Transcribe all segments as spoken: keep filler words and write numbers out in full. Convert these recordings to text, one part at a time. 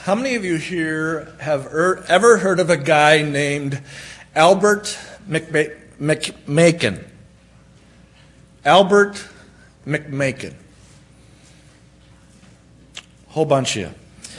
How many of you here have er- ever heard of a guy named Albert McMa- McMakin? Albert McMakin. Whole bunch of you.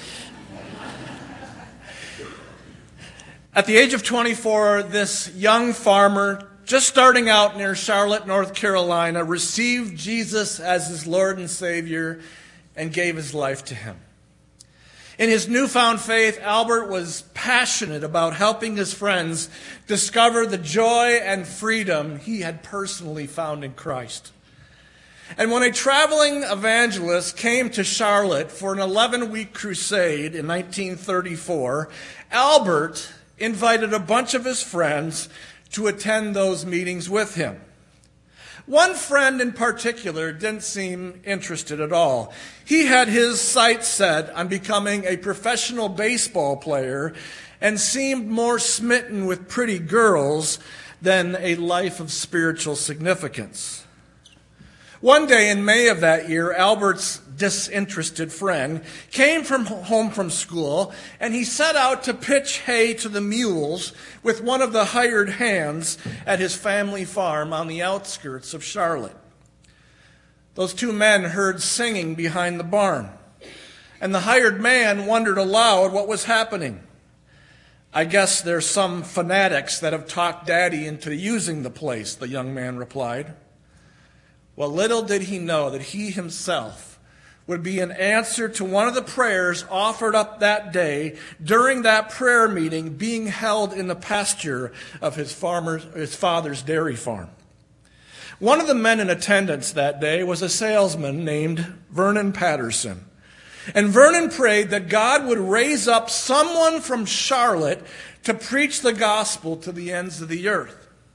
At the age of twenty-four, this young farmer, just starting out near Charlotte, North Carolina, received Jesus as his Lord and Savior and gave his life to him. In his newfound faith, Albert was passionate about helping his friends discover the joy and freedom he had personally found in Christ. And when a traveling evangelist came to Charlotte for an eleven-week crusade in nineteen thirty-four, Albert invited a bunch of his friends to attend those meetings with him. One friend in particular didn't seem interested at all. He had his sights set on becoming a professional baseball player and seemed more smitten with pretty girls than a life of spiritual significance. One day in May of that year, Albert's disinterested friend came from home from school, and he set out to pitch hay to the mules with one of the hired hands at his family farm on the outskirts of Charlotte. Those two men heard singing behind the barn, and the hired man wondered aloud what was happening. "I guess there's some fanatics that have talked Daddy into using the place," the young man replied. Well, little did he know that he himself would be an answer to one of the prayers offered up that day during that prayer meeting being held in the pasture of his farmer's, his father's dairy farm. One of the men in attendance that day was a salesman named Vernon Patterson. And Vernon prayed that God would raise up someone from Charlotte to preach the gospel to the ends of the earth.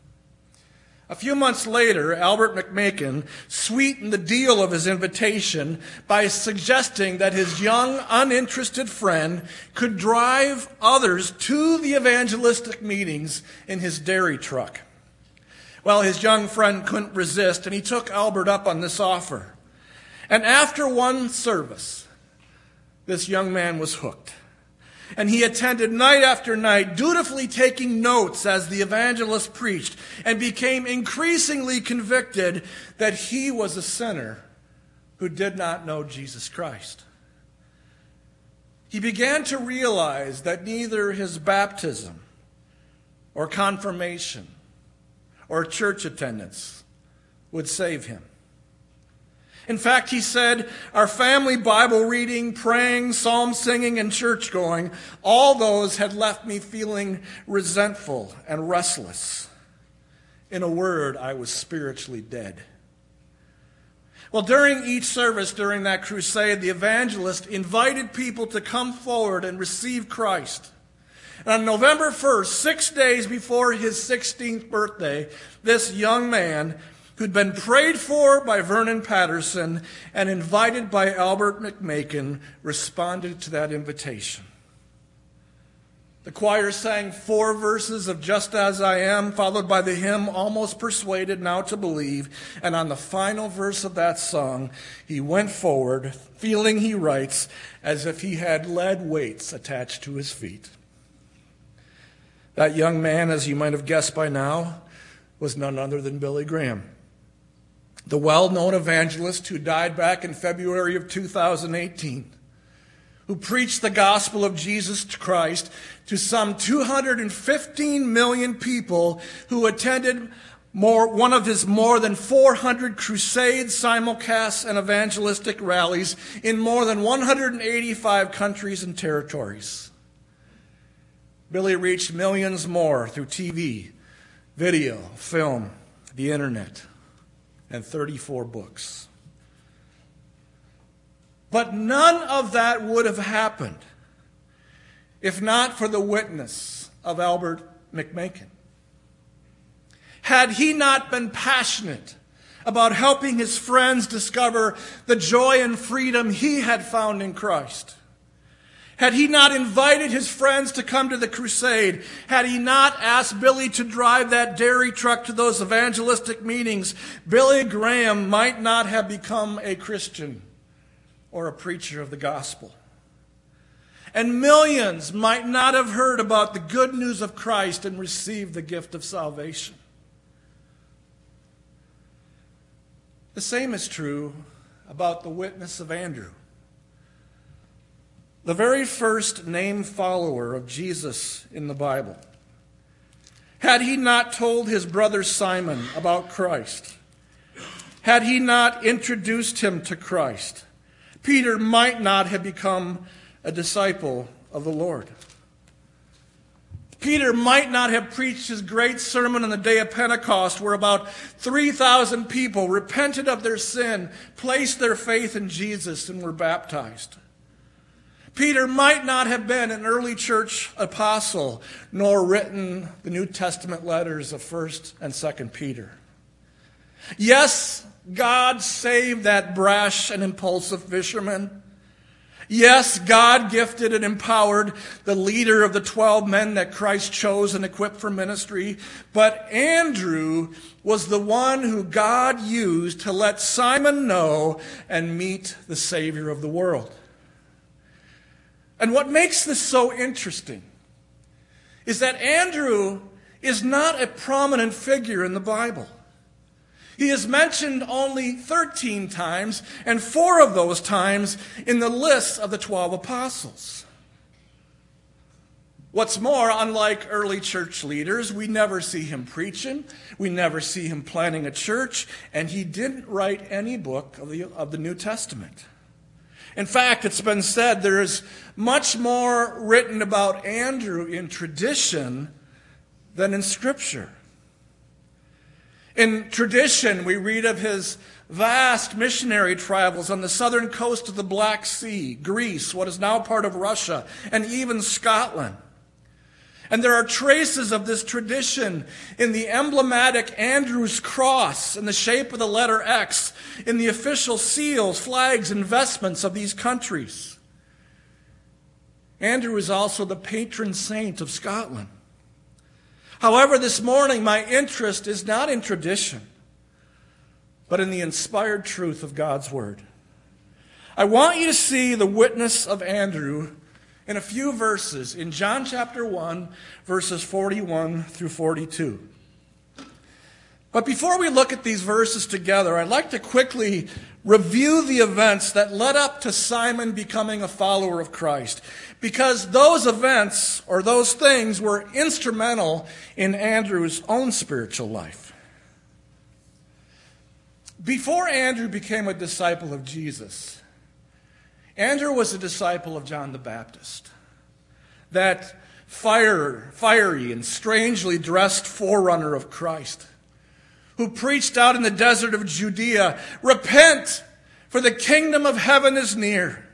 A few months later, Albert McMakin sweetened the deal of his invitation by suggesting that his young, uninterested friend could drive others to the evangelistic meetings in his dairy truck. Well, his young friend couldn't resist, and he took Albert up on this offer. And after one service, this young man was hooked. And he attended night after night, dutifully taking notes as the evangelist preached, and became increasingly convicted that he was a sinner who did not know Jesus Christ. He began to realize that neither his baptism or confirmation or church attendance would save him. In fact, he said, our family Bible reading, praying, psalm singing, and church going, all those had left me feeling resentful and restless. In a word, I was spiritually dead. Well, during each service during that crusade, the evangelist invited people to come forward and receive Christ. And on November first, six days before his sixteenth birthday, this young man who'd been prayed for by Vernon Patterson and invited by Albert McMakin, responded to that invitation. The choir sang four verses of Just As I Am, followed by the hymn Almost Persuaded Now to Believe. And on the final verse of that song, he went forward, feeling, he writes, as if he had lead weights attached to his feet. That young man, as you might have guessed by now, was none other than Billy Graham, the well-known evangelist who died back in February of two thousand eighteen, who preached the gospel of Jesus Christ to some two hundred fifteen million people who attended more, one of his more than four hundred crusades, simulcasts, and evangelistic rallies in more than one hundred eighty-five countries and territories. Billy reached millions more through T V, video, film, the internet, and thirty-four books. But none of that would have happened if not for the witness of Albert McMakin. Had he not been passionate about helping his friends discover the joy and freedom he had found in Christ, had he not invited his friends to come to the crusade, had he not asked Billy to drive that dairy truck to those evangelistic meetings, Billy Graham might not have become a Christian or a preacher of the gospel. and millions might not have heard about the good news of Christ and received the gift of salvation. The same is true about the witness of Andrew, the very first named follower of Jesus in the Bible. Had he not told his brother Simon about Christ, had he not introduced him to Christ, Peter might not have become a disciple of the Lord. Peter might not have preached his great sermon on the day of Pentecost, where about three thousand people repented of their sin, placed their faith in Jesus, and were baptized. Peter might not have been an early church apostle, nor written the New Testament letters of First and Second Peter. Yes, God saved that brash and impulsive fisherman. Yes, God gifted and empowered the leader of the twelve men that Christ chose and equipped for ministry. But Andrew was the one who God used to let Simon know and meet the Savior of the world. And what makes this so interesting is that Andrew is not a prominent figure in the Bible. He is mentioned only thirteen times, and four of those times in the list of the twelve apostles. What's more, unlike early church leaders, we never see him preaching, we never see him planning a church, and he didn't write any book of the, of the New Testament. In fact, it's been said there is much more written about Andrew in tradition than in Scripture. In tradition, we read of his vast missionary travels on the southern coast of the Black Sea, Greece, what is now part of Russia, and even Scotland. And there are traces of this tradition in the emblematic Andrew's cross in the shape of the letter X, in the official seals, flags, and vestments of these countries. Andrew is also the patron saint of Scotland. However, this morning, my interest is not in tradition, but in the inspired truth of God's Word. I want you to see the witness of Andrew in a few verses in John chapter one, verses forty-one through forty-two. But before we look at these verses together, I'd like to quickly review the events that led up to Simon becoming a follower of Christ, because those events or those things were instrumental in Andrew's own spiritual life. Before Andrew became a disciple of Jesus, Andrew was a disciple of John the Baptist, that fire, fiery and strangely dressed forerunner of Christ, who preached out in the desert of Judea, "Repent, for the kingdom of heaven is near."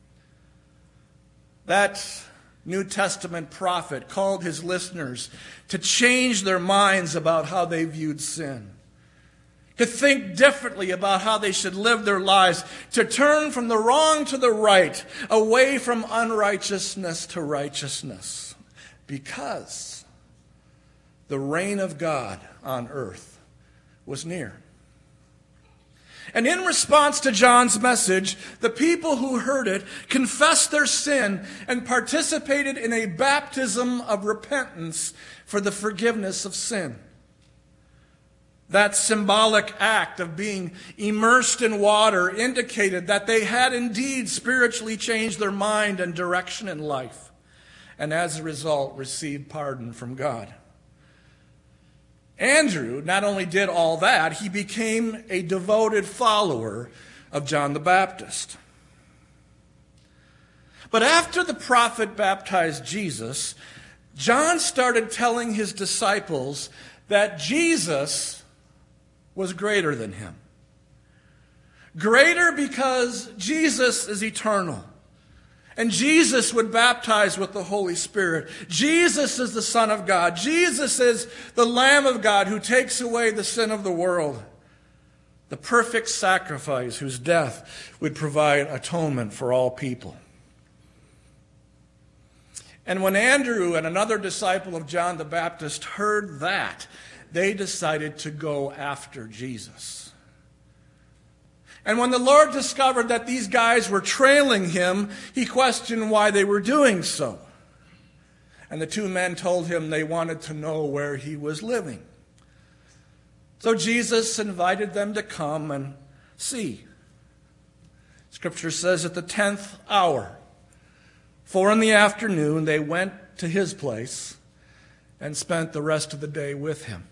That New Testament prophet called his listeners to change their minds about how they viewed sin, to think differently about how they should live their lives, to turn from the wrong to the right, away from unrighteousness to righteousness, because the reign of God on earth was near. And in response to John's message, the people who heard it confessed their sin and participated in a baptism of repentance for the forgiveness of sin. That symbolic act of being immersed in water indicated that they had indeed spiritually changed their mind and direction in life, and as a result received pardon from God. Andrew not only did all that, he became a devoted follower of John the Baptist. But after the prophet baptized Jesus, John started telling his disciples that Jesus was greater than him. Greater because Jesus is eternal. And Jesus would baptize with the Holy Spirit. Jesus is the Son of God. Jesus is the Lamb of God who takes away the sin of the world. The perfect sacrifice whose death would provide atonement for all people. And when Andrew and another disciple of John the Baptist heard that, they decided to go after Jesus. And when the Lord discovered that these guys were trailing him, he questioned why they were doing so. And the two men told him they wanted to know where he was living. So Jesus invited them to come and see. Scripture says at the tenth hour, four in the afternoon, they went to his place and spent the rest of the day with him.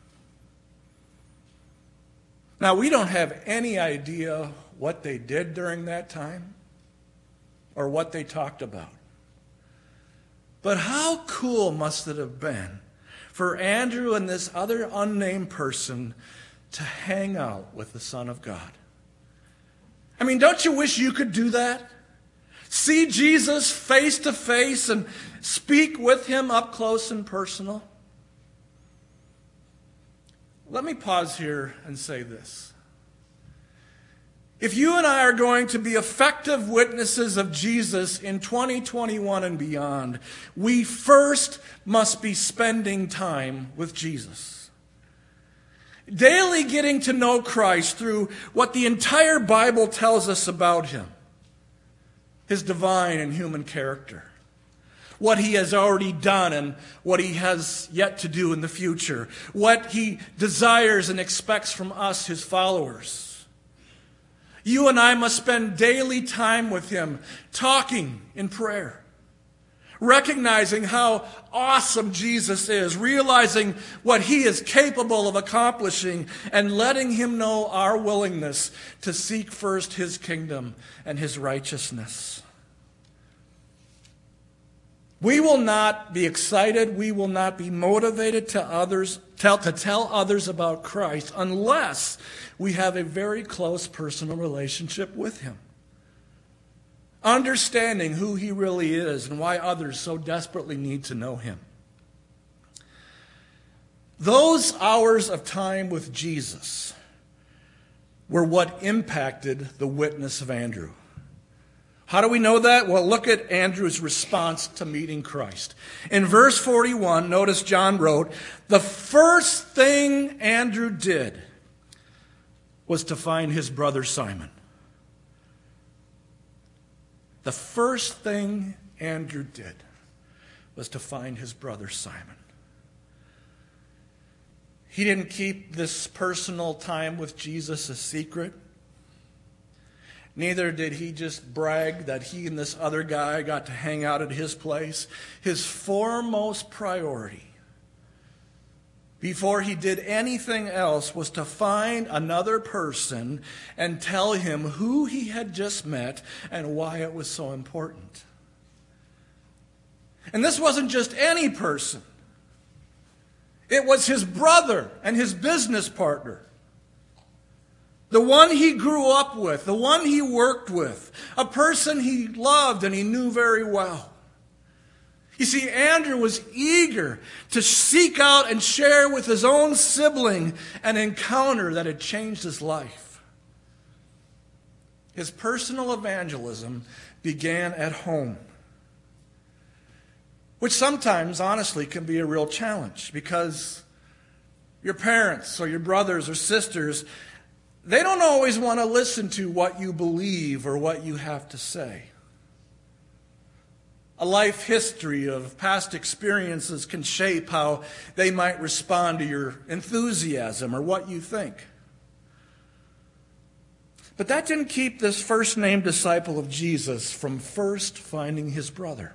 Now, we don't have any idea what they did during that time or what they talked about. But how cool must it have been for Andrew and this other unnamed person to hang out with the Son of God? I mean, don't you wish you could do that? See Jesus face to face and speak with him up close and personal? Let me pause here and say this. If you and I are going to be effective witnesses of Jesus in twenty twenty-one and beyond, we first must be spending time with Jesus. Daily getting to know Christ through what the entire Bible tells us about him. His divine and human character. What he has already done and what he has yet to do in the future. What he desires and expects from us, his followers. You and I must spend daily time with him, talking in prayer. Recognizing how awesome Jesus is, realizing what he is capable of accomplishing, and letting him know our willingness to seek first his kingdom and his righteousness. We will not be excited, we will not be motivated to others, tell, to tell others about Christ unless we have a very close personal relationship with him. Understanding who he really is and why others so desperately need to know him. Those hours of time with Jesus were what impacted the witness of Andrew. How do we know that? Well, look at Andrew's response to meeting Christ. In verse forty-one, notice John wrote, the first thing Andrew did was to find his brother Simon. The first thing Andrew did was to find his brother Simon. He didn't keep this personal time with Jesus a secret. Neither did he just brag that he and this other guy got to hang out at his place. His foremost priority, before he did anything else, was to find another person and tell him who he had just met and why it was so important. And this wasn't just any person. It was his brother and his business partner. The one he grew up with, the one he worked with, a person he loved and he knew very well. You see, Andrew was eager to seek out and share with his own sibling an encounter that had changed his life. His personal evangelism began at home, which sometimes, honestly, can be a real challenge because your parents or your brothers or sisters, they don't always want to listen to what you believe or what you have to say. A life history of past experiences can shape how they might respond to your enthusiasm or what you think. But that didn't keep this first-named disciple of Jesus from first finding his brother.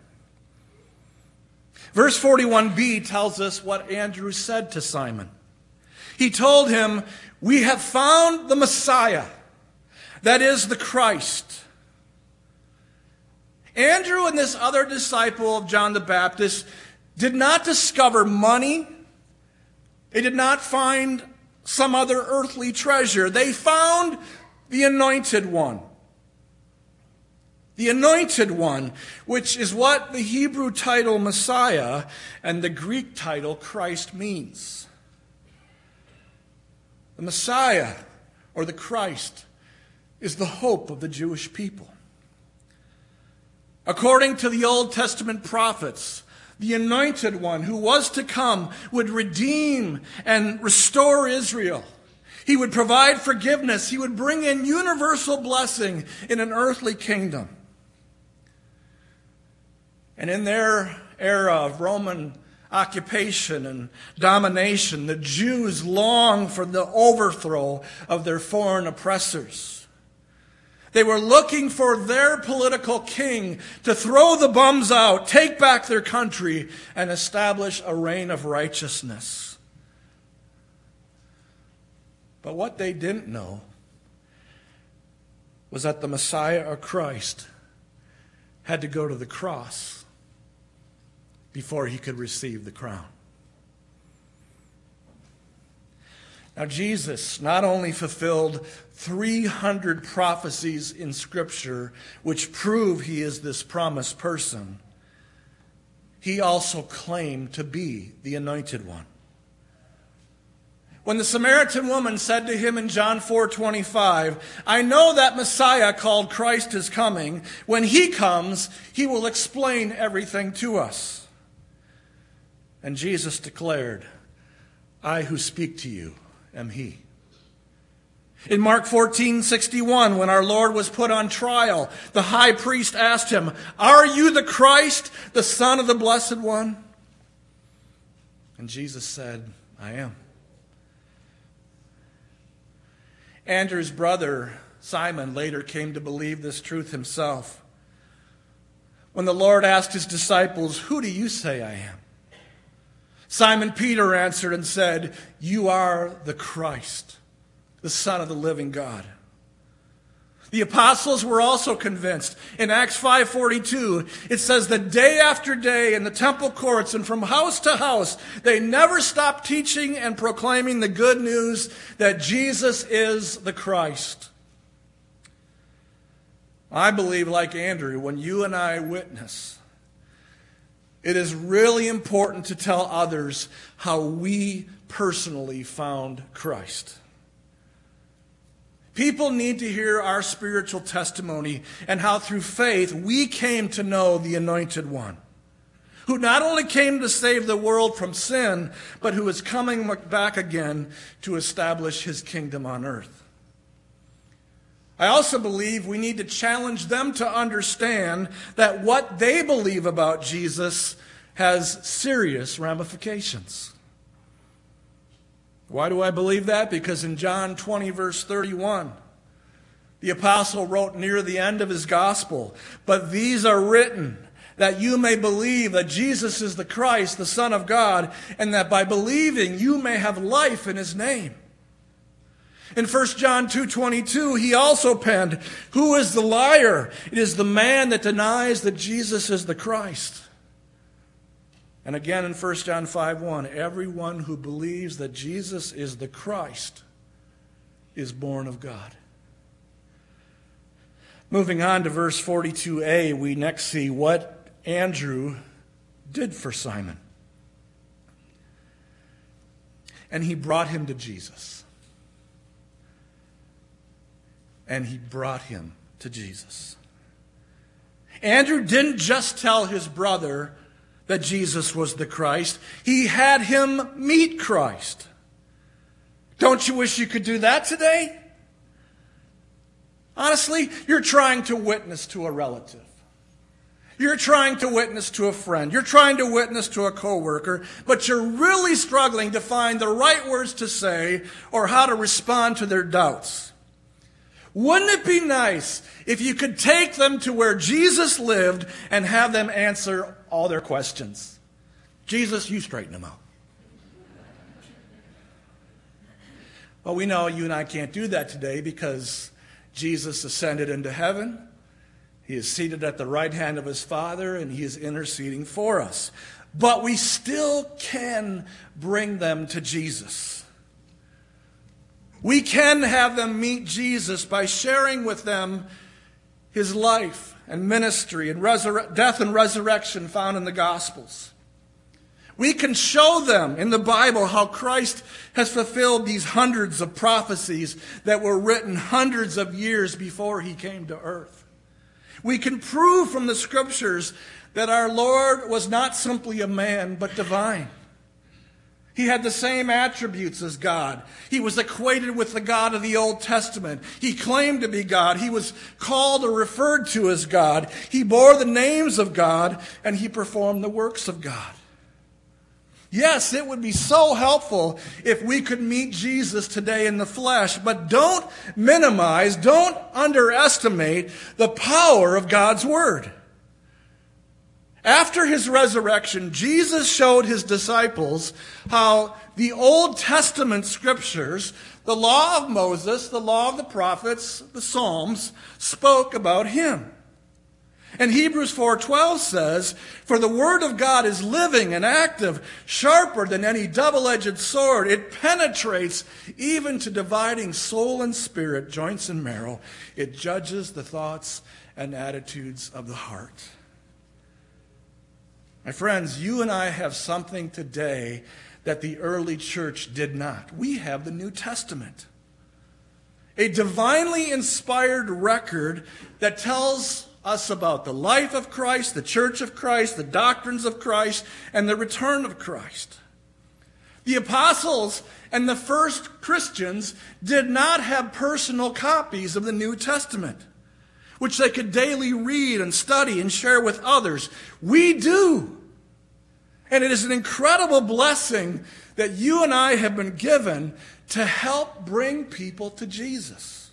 Verse forty-one b tells us what Andrew said to Simon. He told him, "We have found the Messiah, that is the Christ." Andrew and this other disciple of John the Baptist did not discover money. They did not find some other earthly treasure. They found the Anointed One. The Anointed One, which is what the Hebrew title Messiah and the Greek title Christ means. The Messiah, or the Christ, is the hope of the Jewish people. According to the Old Testament prophets, the Anointed One who was to come would redeem and restore Israel. He would provide forgiveness. He would bring in universal blessing in an earthly kingdom. And in their era of Roman occupation and domination, the Jews longed for the overthrow of their foreign oppressors. They were looking for their political king to throw the bums out, take back their country, and establish a reign of righteousness. But what they didn't know was that the Messiah, or Christ, had to go to the cross before he could receive the crown. Now, Jesus not only fulfilled three hundred prophecies in Scripture which prove he is this promised person, he also claimed to be the Anointed One. When the Samaritan woman said to him in John four twenty-five, "I know that Messiah called Christ is coming. When he comes, he will explain everything to us." And Jesus declared, "I who speak to you am he." In Mark fourteen sixty-one, when our Lord was put on trial, the high priest asked him, "Are you the Christ, the Son of the Blessed One?" And Jesus said, "I am." Andrew's brother, Simon, later came to believe this truth himself. When the Lord asked his disciples, "Who do you say I am?" Simon Peter answered and said, "You are the Christ, the Son of the living God." The apostles were also convinced. In Acts five forty-two, it says that day after day in the temple courts and from house to house, they never stopped teaching and proclaiming the good news that Jesus is the Christ. I believe, like Andrew, when you and I witness, it is really important to tell others how we personally found Christ. People need to hear our spiritual testimony and how through faith we came to know the Anointed One, who not only came to save the world from sin, but who is coming back again to establish his kingdom on earth. I also believe we need to challenge them to understand that what they believe about Jesus has serious ramifications. Why do I believe that? Because in John twenty, verse thirty-one, the apostle wrote near the end of his gospel, "But these are written that you may believe that Jesus is the Christ, the Son of God, and that by believing you may have life in his name." In First John two twenty-two, he also penned, "Who is the liar? It is the man that denies that Jesus is the Christ." And again in First John five one, "Everyone who believes that Jesus is the Christ is born of God." Moving on to verse forty-two a, we next see what Andrew did for Simon. And he brought him to Jesus. And he brought him to Jesus. Andrew didn't just tell his brother that Jesus was the Christ. He had him meet Christ. Don't you wish you could do that today? Honestly, you're trying to witness to a relative. You're trying to witness to a friend. You're trying to witness to a coworker, but you're really struggling to find the right words to say or how to respond to their doubts. Wouldn't it be nice if you could take them to where Jesus lived and have them answer all their questions? Jesus, you straighten them out. Well, we know you and I can't do that today because Jesus ascended into heaven. He is seated at the right hand of his Father, and he is interceding for us. But we still can bring them to Jesus. We can have them meet Jesus by sharing with them his life and ministry and resur- death and resurrection found in the Gospels. We can show them in the Bible how Christ has fulfilled these hundreds of prophecies that were written hundreds of years before he came to earth. We can prove from the Scriptures that our Lord was not simply a man, but divine. He had the same attributes as God. He was equated with the God of the Old Testament. He claimed to be God. He was called or referred to as God. He bore the names of God, and he performed the works of God. Yes, it would be so helpful if we could meet Jesus today in the flesh, but don't minimize, don't underestimate the power of God's Word. After his resurrection, Jesus showed his disciples how the Old Testament scriptures, the law of Moses, the law of the prophets, the Psalms, spoke about him. And Hebrews four twelve says, "For the word of God is living and active, sharper than any double-edged sword. It penetrates even to dividing soul and spirit, joints and marrow. It judges the thoughts and attitudes of the heart." My friends, you and I have something today that the early church did not. We have the New Testament, a divinely inspired record that tells us about the life of Christ, the church of Christ, the doctrines of Christ, and the return of Christ. The apostles and the first Christians did not have personal copies of the New Testament, which they could daily read and study and share with others. We do. And it is an incredible blessing that you and I have been given to help bring people to Jesus.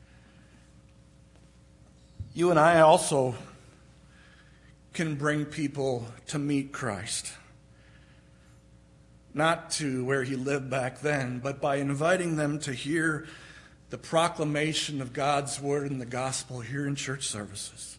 You and I also can bring people to meet Christ. Not to where he lived back then, but by inviting them to hear the proclamation of God's word and the gospel here in church services.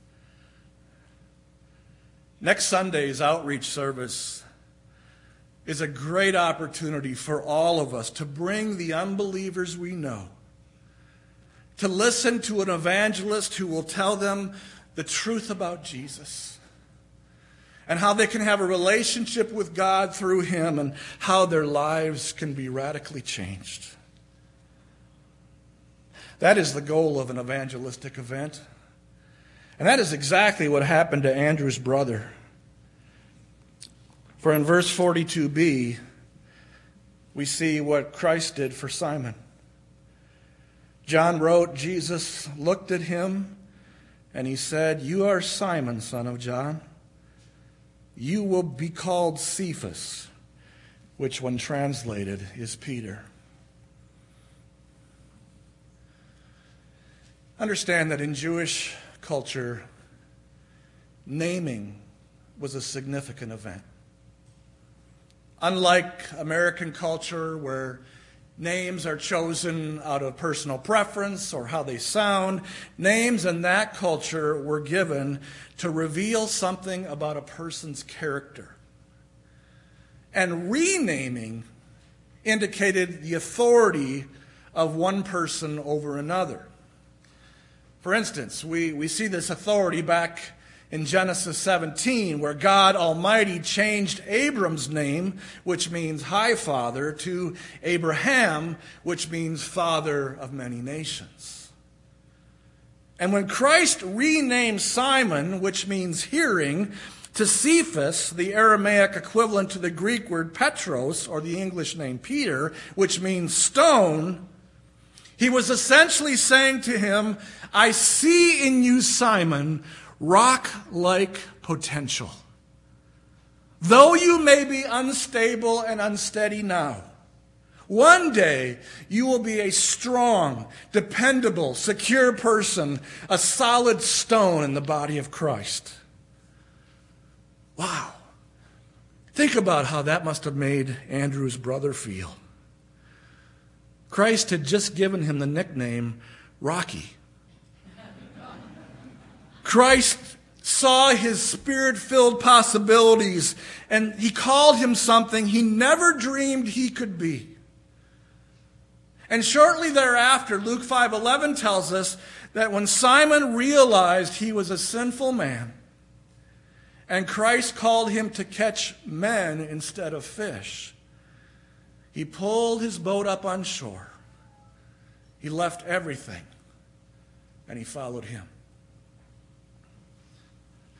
Next Sunday's outreach service is a great opportunity for all of us to bring the unbelievers we know, to listen to an evangelist who will tell them the truth about Jesus and how they can have a relationship with God through him and how their lives can be radically changed. That is the goal of an evangelistic event. And that is exactly what happened to Andrew's brother. For in verse forty-two b, we see what Christ did for Simon. John wrote, Jesus looked at him and he said, "You are Simon, son of John. You will be called Cephas," which when translated is Peter. Understand that in Jewish culture, naming was a significant event. Unlike American culture, where names are chosen out of personal preference or how they sound, names in that culture were given to reveal something about a person's character. And renaming indicated the authority of one person over another. For instance, we, we see this authority back in Genesis seventeen, where God Almighty changed Abram's name, which means high father, to Abraham, which means father of many nations. And when Christ renamed Simon, which means hearing, to Cephas, the Aramaic equivalent to the Greek word Petros, or the English name Peter, which means stone, he was essentially saying to him, "I see in you, Simon, rock-like potential. Though you may be unstable and unsteady now, one day you will be a strong, dependable, secure person, a solid stone in the body of Christ." Wow. Think about how that must have made Andrew's brother feel. Christ had just given him the nickname Rocky. Christ saw his spirit-filled possibilities, and he called him something he never dreamed he could be. And shortly thereafter, Luke five eleven tells us that when Simon realized he was a sinful man, and Christ called him to catch men instead of fish, he pulled his boat up on shore. He left everything, and he followed him.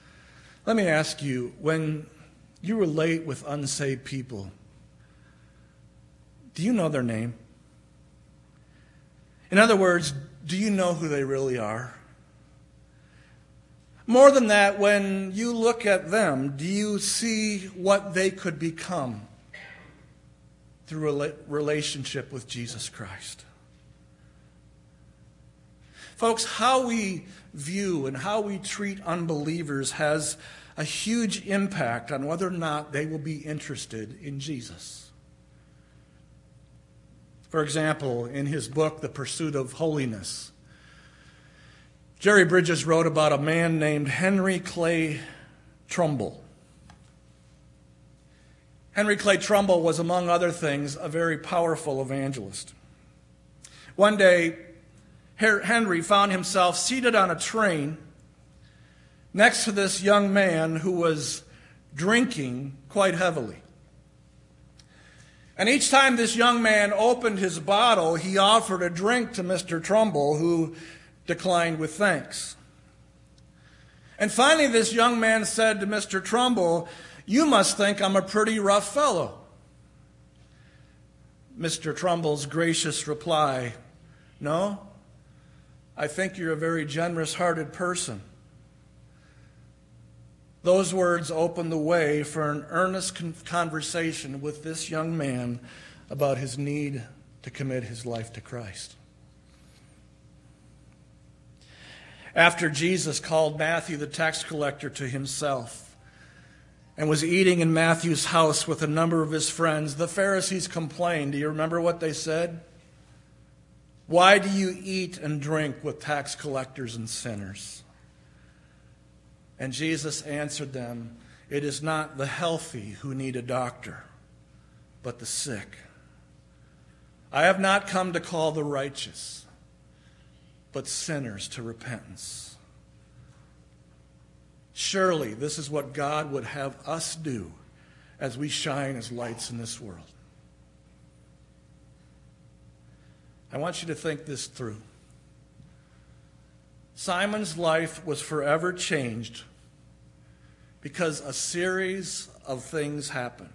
Let me ask you, when you relate with unsaved people, Do you know their name? In other words, do you know who they really are? More than that, when you look at them, do you see what they could become through a relationship with Jesus Christ? Folks, how we view and how we treat unbelievers has a huge impact on whether or not they will be interested in Jesus. For example, in his book, The Pursuit of Holiness, Jerry Bridges wrote about a man named Henry Clay Trumbull. Henry Clay Trumbull was, among other things, a very powerful evangelist. One day, Henry found himself seated on a train next to this young man who was drinking quite heavily. And each time this young man opened his bottle, he offered a drink to Mister Trumbull, who declined with thanks. And finally, this young man said to Mister Trumbull, "You must think I'm a pretty rough fellow." Mister Trumbull's gracious reply, "No, I think you're a very generous-hearted person." Those words opened the way for an earnest conversation with this young man about his need to commit his life to Christ. After Jesus called Matthew the tax collector to himself and was eating in Matthew's house with a number of his friends, the Pharisees complained. Do you remember what they said? "Why do you eat and drink with tax collectors and sinners?" And Jesus answered them, "It is not the healthy who need a doctor, but the sick. I have not come to call the righteous, but sinners to repentance." Surely this is what God would have us do as we shine as lights in this world. I want you to think this through. Simon's life was forever changed because a series of things happened.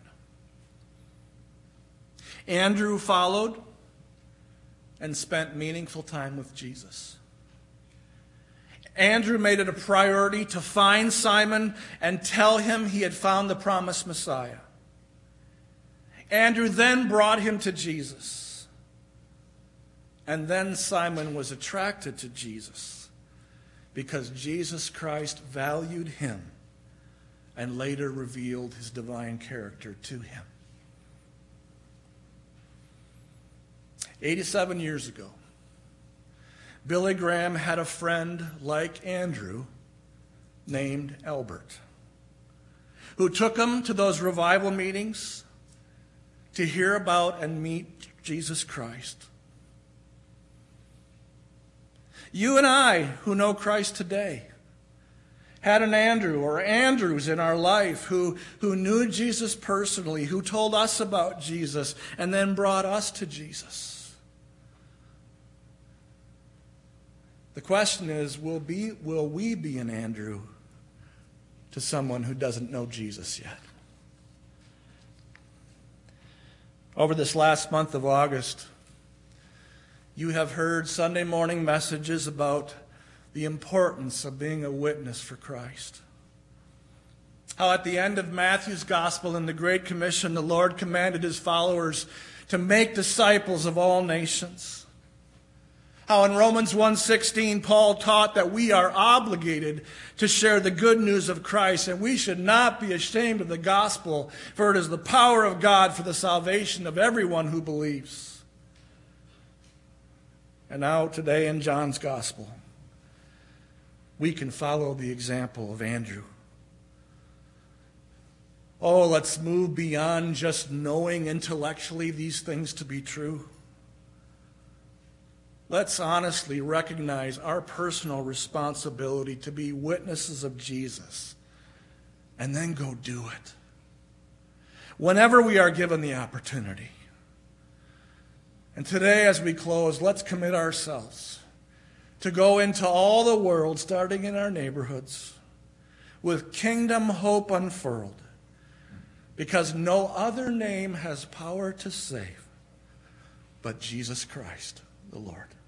Andrew followed and spent meaningful time with Jesus. Andrew made it a priority to find Simon and tell him he had found the promised Messiah. Andrew then brought him to Jesus. And then Simon was attracted to Jesus because Jesus Christ valued him and later revealed his divine character to him. eighty-seven years ago, Billy Graham had a friend like Andrew named Albert, who took him to those revival meetings to hear about and meet Jesus Christ. You and I, who know Christ today, had an Andrew or Andrews in our life who, who knew Jesus personally, who told us about Jesus, and then brought us to Jesus. The question is, will, be, will we be an Andrew to someone who doesn't know Jesus yet? Over this last month of August, you have heard Sunday morning messages about the importance of being a witness for Christ. How at the end of Matthew's Gospel in the Great Commission, the Lord commanded his followers to make disciples of all nations. How in Romans one sixteen, Paul taught that we are obligated to share the good news of Christ, and we should not be ashamed of the gospel, for it is the power of God for the salvation of everyone who believes. And now, today in John's Gospel, we can follow the example of Andrew. Oh, let's move beyond just knowing intellectually these things to be true. Let's honestly recognize our personal responsibility to be witnesses of Jesus and then go do it whenever we are given the opportunity. And today, as we close, let's commit ourselves to go into all the world, starting in our neighborhoods, with kingdom hope unfurled, because no other name has power to save but Jesus Christ, the Lord.